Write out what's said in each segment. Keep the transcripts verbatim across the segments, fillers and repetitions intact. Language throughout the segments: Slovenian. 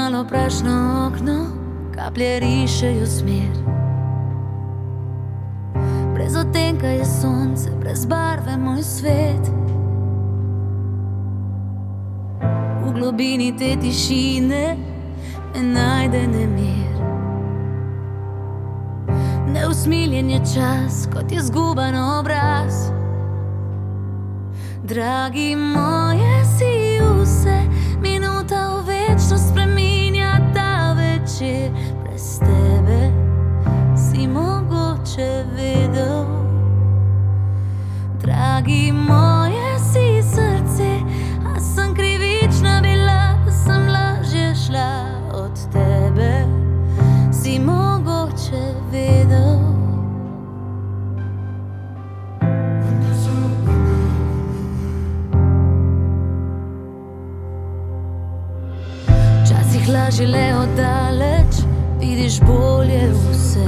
malo prašno okno, kaplje rišejo smer. Brez odtenka je sonce, brez barve moj svet. V globini te tišine me najde nemir. Neusmiljen je čas, kot je zguban obraz. Dragi moje, si vse, minuta v večnost spreminja ta večer. Brez tebe si mogoče vedel. Dragi moje, si srce, a sem krivična bila, da sem lažje šla od tebe. Si mogoče vedel. Včasih lažje le oddaleč, vidiš bolje vse.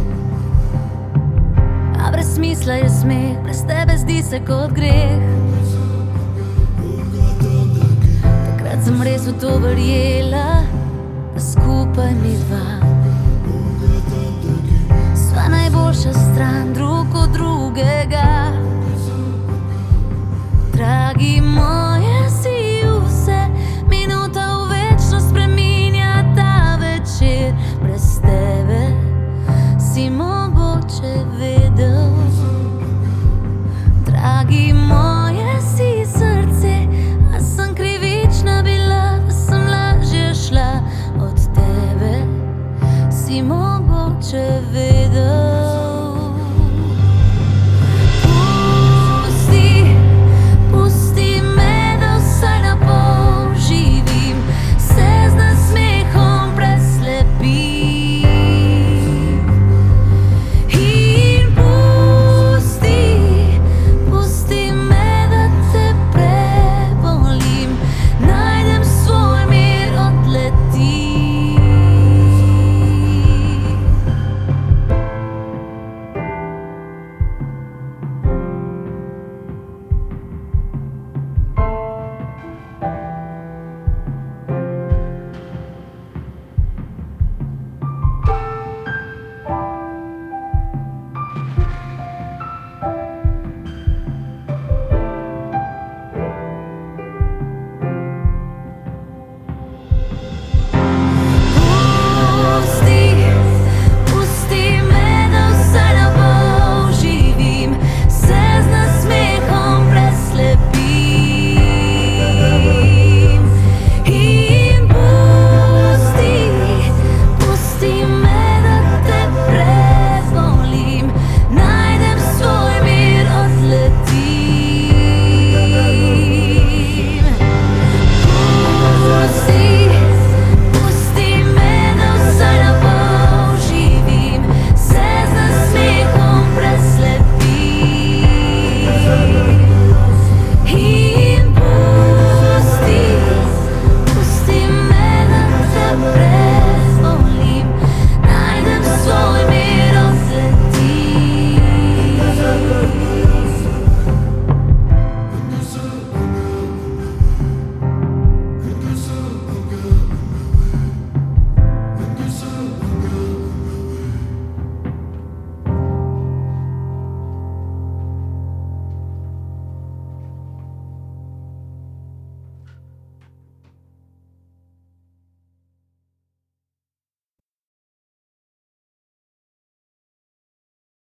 A brez smisla je smeh, brez tebe zdi se kot greh. Takrat sem res v to verjela.